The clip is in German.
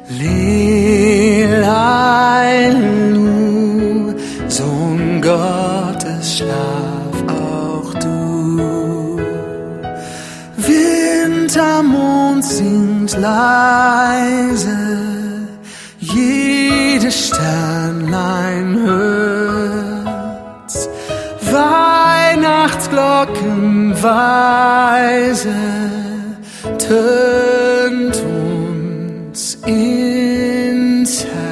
Lelailu, Sohn Gottes, schlaf auch du. Wintermond singt leise, jedes Sternlein hört's. Weihnachtsglocken weise tönt uns ins Herz.